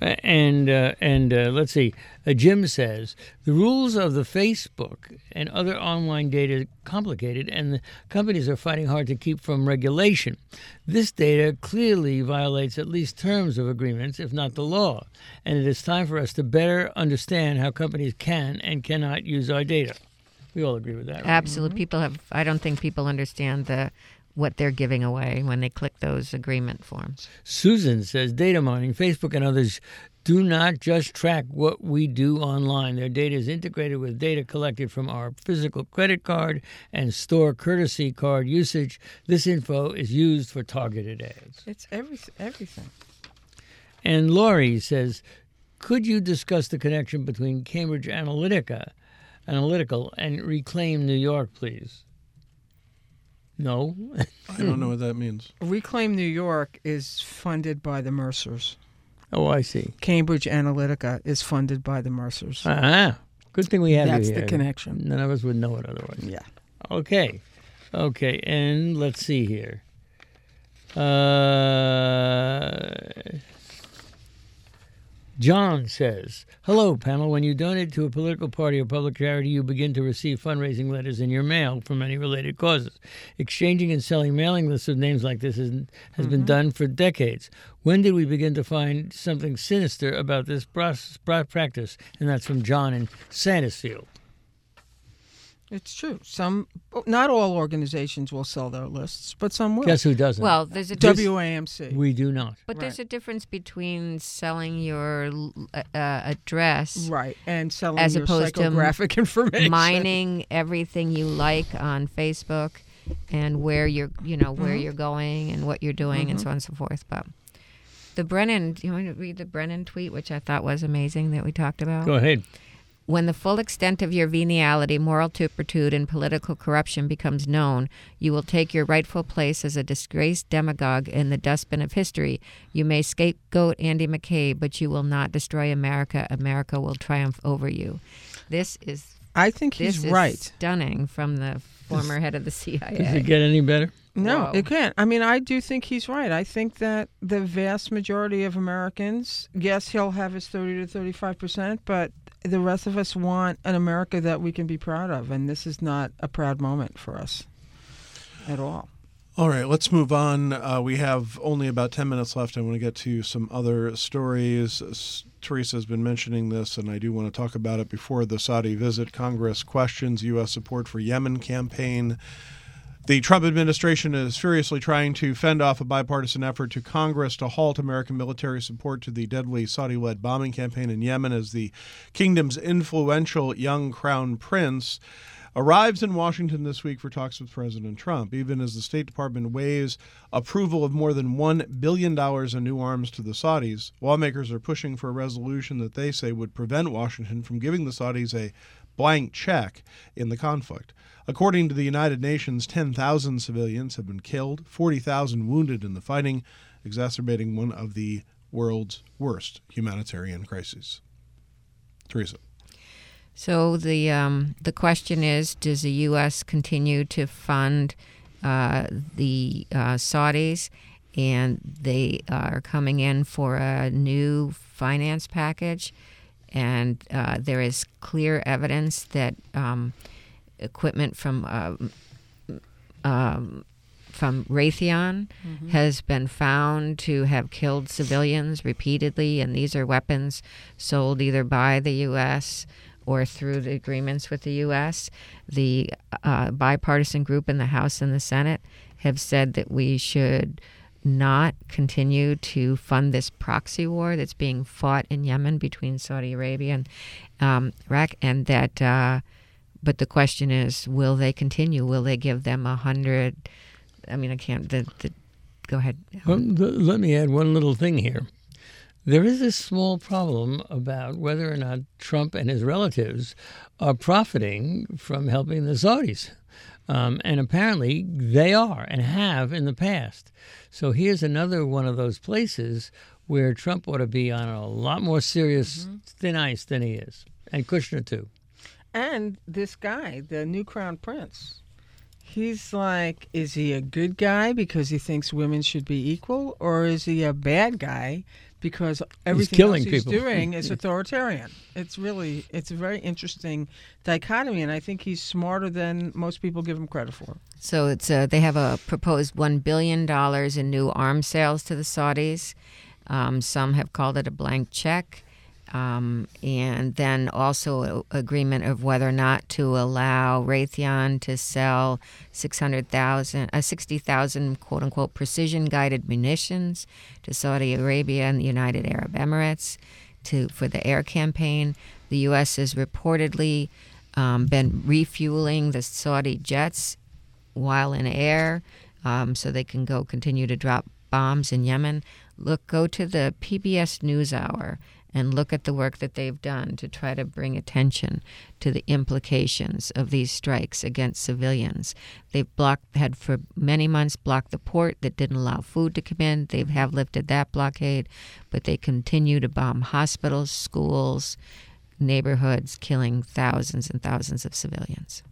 And let's see. Jim says the rules of the Facebook and other online data are complicated, and the companies are fighting hard to keep from regulation. This data clearly violates at least terms of agreements, if not the law. And it is time for us to better understand how companies can and cannot use our data. We all agree with that, right? Absolutely. I don't think people understand what they're giving away when they click those agreement forms. Susan says data mining, Facebook and others do not just track what we do online. Their data is integrated with data collected from our physical credit card and store courtesy card usage. This info is used for targeted ads. It's everything. And Laurie says, could you discuss the connection between Cambridge Analytical and Reclaim New York, please? No. I don't know what that means. Reclaim New York is funded by the Mercers. Oh, I see. Cambridge Analytica is funded by the Mercers. Good thing we have you here. That's the connection. None of us would know it otherwise. Yeah. Okay, and let's see here. John says, hello, panel. When you donate to a political party or public charity, you begin to receive fundraising letters in your mail for many related causes. Exchanging and selling mailing lists of names like this has been done for decades. When did we begin to find something sinister about this practice? And that's from John in Sandusfield. It's true. Not all organizations will sell their lists, but some will. Guess who doesn't? Well, there's a WAMC. We do not. But there's a difference between selling your address, right, and selling as your opposed psychographic information, mining everything you like on Facebook, and where you're going and what you're doing, and so on and so forth. But the Brennan, do you want to read the Brennan tweet, which I thought was amazing that we talked about? Go ahead. When the full extent of your venality, moral turpitude, and political corruption becomes known, you will take your rightful place as a disgraced demagogue in the dustbin of history. You may scapegoat Andy McCabe, but you will not destroy America. America will triumph over you. I think he's right. Stunning from the former head of the CIA. Does it get any better? No, Whoa. it can't. I mean, I do think he's right. I think that the vast majority of Americans, yes, he'll have his 30 to 35%, but the rest of us want an America that we can be proud of, and this is not a proud moment for us at all. All right, let's move on. We have only about 10 minutes left. I want to get to some other stories. Teresa has been mentioning this, and I do want to talk about it before the Saudi visit. Congress questions U.S. support for Yemen campaign. The Trump administration is furiously trying to fend off a bipartisan effort to Congress to halt American military support to the deadly Saudi-led bombing campaign in Yemen as the kingdom's influential young crown prince arrives in Washington this week for talks with President Trump, even as the State Department weighs approval of more than $1 billion in new arms to the Saudis. Lawmakers are pushing for a resolution that they say would prevent Washington from giving the Saudis a blank check in the conflict. According to the United Nations, 10,000 civilians have been killed, 40,000 wounded in the fighting, exacerbating one of the world's worst humanitarian crises. Teresa. So the question is, does the U.S. continue to fund the Saudis? And they are coming in for a new finance package. And there is clear evidence that equipment from Raytheon has been found to have killed civilians repeatedly, and these are weapons sold either by the U.S. or through the agreements with the U.S. The bipartisan group in the House and the Senate have said that we should not continue to fund this proxy war that's being fought in Yemen between Saudi Arabia and Iraq, and that but the question is, will they continue? Will they give them 100? I mean, I can't. Go ahead. Well, let me add one little thing here. There is a small problem about whether or not Trump and his relatives are profiting from helping the Saudis. And apparently they are and have in the past. So here's another one of those places where Trump ought to be on a lot more serious thin ice than he is. And Kushner, too. And this guy, the new crown prince, he's like, is he a good guy because he thinks women should be equal? Or is he a bad guy because everything killing else he's people. doing is authoritarian. It's a very interesting dichotomy, and I think he's smarter than most people give him credit for. So it's they have a proposed $1 billion in new arms sales to the Saudis. Some have called it a blank check. And then also agreement of whether or not to allow Raytheon to sell 60,000 quote-unquote precision-guided munitions to Saudi Arabia and the United Arab Emirates for the air campaign. The U.S. has reportedly been refueling the Saudi jets while in air so they can continue to drop bombs in Yemen. Go to the PBS NewsHour and look at the work that they've done to try to bring attention to the implications of these strikes against civilians. They've had for many months blocked the port that didn't allow food to come in. They have lifted that blockade, but they continue to bomb hospitals, schools, neighborhoods, killing thousands and thousands of civilians.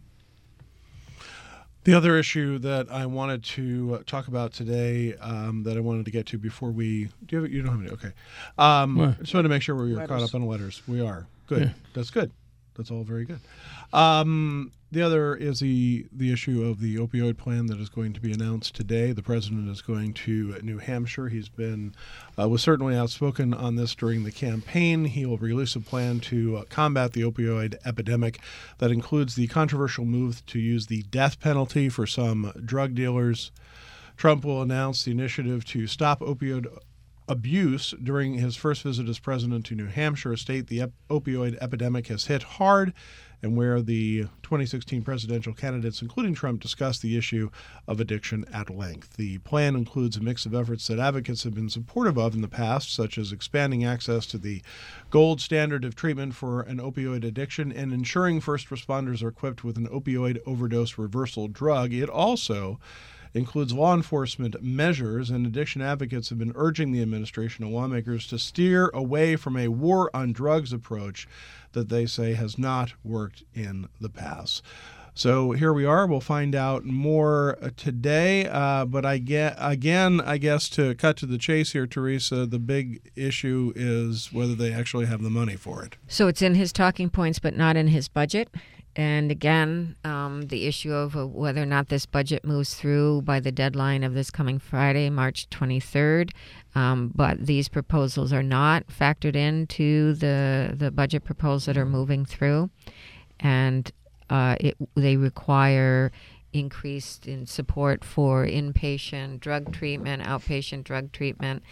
The other issue that I wanted to talk about today, that I wanted to get to before you don't have any? Okay. Just wanted to make sure we were caught up on letters. We are. Good. Yeah. That's good. That's all very good. The other is the issue of the opioid plan that is going to be announced today. The president is going to New Hampshire. He's was certainly outspoken on this during the campaign. He will release a plan to combat the opioid epidemic that includes the controversial move to use the death penalty for some drug dealers. Trump will announce the initiative to stop opioid abuse during his first visit as president to New Hampshire, a state the opioid epidemic has hit hard and where the 2016 presidential candidates, including Trump, discussed the issue of addiction at length. The plan includes a mix of efforts that advocates have been supportive of in the past, such as expanding access to the gold standard of treatment for an opioid addiction and ensuring first responders are equipped with an opioid overdose reversal drug. It also includes law enforcement measures, and addiction advocates have been urging the administration and lawmakers to steer away from a war on drugs approach that they say has not worked in the past. So here we are. We'll find out more today. But I guess to cut to the chase here, Teresa, the big issue is whether they actually have the money for it. So it's in his talking points, but not in his budget. And again, the issue of whether or not this budget moves through by the deadline of this coming Friday, March 23rd. But these proposals are not factored into the budget proposals that are moving through. And they require increased in support for inpatient drug treatment, outpatient drug treatment,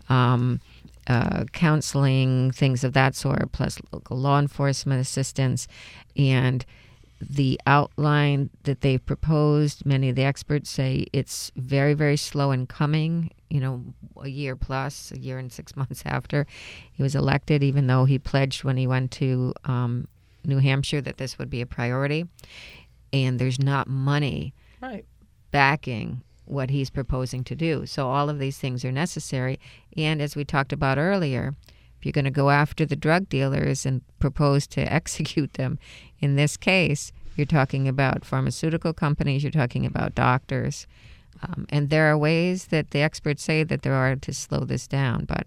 counseling, things of that sort, plus local law enforcement assistance. And the outline that they've proposed, many of the experts say it's very, very slow in coming, a year and 6 months after he was elected, even though he pledged when he went to New Hampshire that this would be a priority. And there's not money backing what he's proposing to do. So all of these things are necessary. And as we talked about earlier, if you're going to go after the drug dealers and propose to execute them, in this case, you're talking about pharmaceutical companies, you're talking about doctors. And there are ways that the experts say that there are to slow this down. But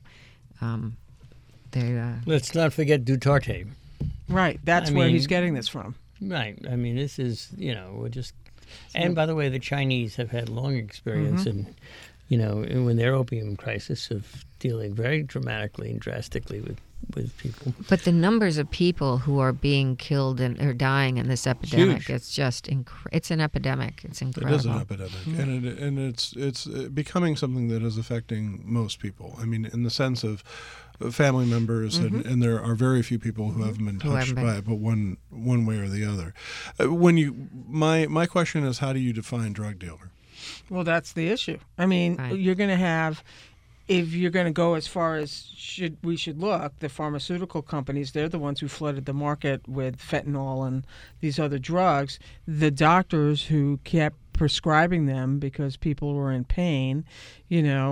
let's not forget Duterte. Right. That's where he's getting this from. Right. I mean, this is, we're just... And by the way, the Chinese have had long experience in, when their opium crisis of dealing very dramatically and drastically with people. But the numbers of people who are being killed or dying in this epidemic, it's just it's an epidemic. It's incredible. It is an epidemic, and it's becoming something that is affecting most people. I mean, in the sense of family members, and there are very few people who haven't been touched by it, but one way or the other. My question is, how do you define drug dealer? Well, that's the issue. I mean, you're going to have, if you're going to go as far as we should look, the pharmaceutical companies, they're the ones who flooded the market with fentanyl and these other drugs. The doctors who kept prescribing them because people were in pain,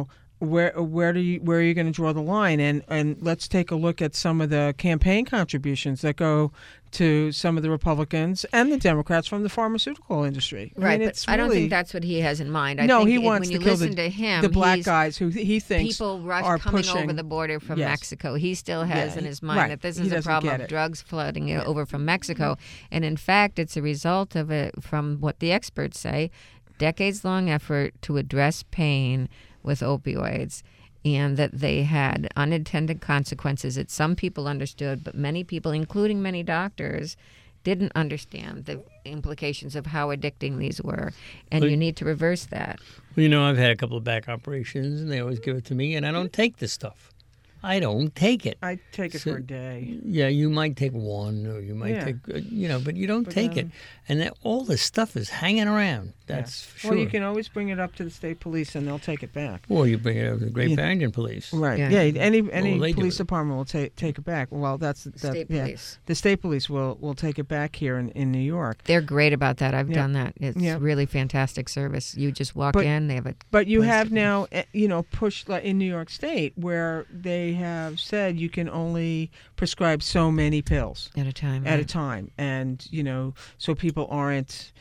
where are you going to draw the line? And let's take a look at some of the campaign contributions that go to some of the Republicans and the Democrats from the pharmaceutical industry. Right, but I don't think that's what he has in mind. I no, think he wants when to you kill listen to him, the black guys who he thinks people are coming pushing over the border from yes. Mexico. He still has in his mind right. that this He is a doesn't problem get of it. drugs flooding over from Mexico. And in fact, it's a result of it, from what the experts say, decades-long effort to address pain with opioids, and that they had unintended consequences that some people understood, but many people, including many doctors, didn't understand the implications of how addicting these were. And you need to reverse that. Well, I've had a couple of back operations, and they always give it to me, and I don't take the stuff. I don't take it. I take it for a day. Yeah, you might take one, or you might take, but you don't take it. And all this stuff is hanging around. That's for sure. Well, you can always bring it up to the state police, and they'll take it back. Or you bring it over to the Great Barrington Police. Right. Yeah. Any police department will take it back. Well, that's State police. The state police will take it back here in New York. They're great about that. I've done that. It's really fantastic service. You just walk in. They have a. But you have now, pushed like in New York State, where they have said you can only prescribe so many pills At a time. and so people aren't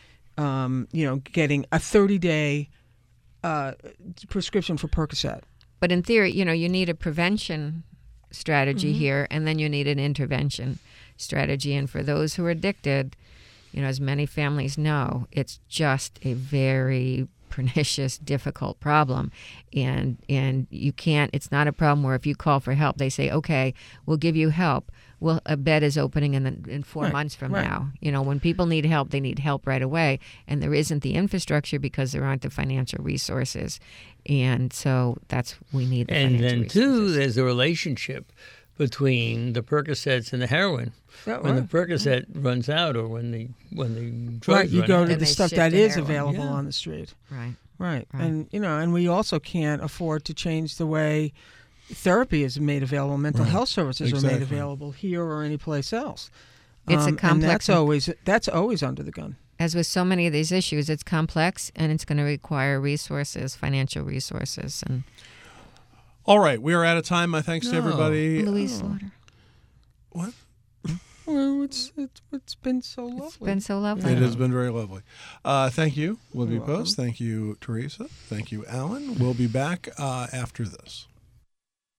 getting a 30-day prescription for Percocet. But in theory, you need a prevention strategy here, and then you need an intervention strategy. And for those who are addicted, as many families know, it's just a very pernicious, difficult problem, and you can't. It's not a problem where if you call for help, they say, "Okay, we'll give you help." Well, a bed is opening in 4 months from now. When people need help, they need help right away, and there isn't the infrastructure because there aren't the financial resources, and so we need the financial resources. And then too, there's a relationship between the Percocets and the heroin. When the Percocet runs out, or when the drugs you run go out. to the stuff that is available on the street. Right. And and we also can't afford to change the way therapy is made available. Mental health services are made available here or any place else. It's a complex. And that's always under the gun. As with so many of these issues, it's complex, and it's going to require resources, financial resources, and. All right, we are out of time. My thanks to everybody. Louise Slaughter. What? Well, it's been so lovely. It's been so lovely. It has been very lovely. Thank you, Libby Post. Thank you, Teresa. Thank you, Alan. We'll be back after this.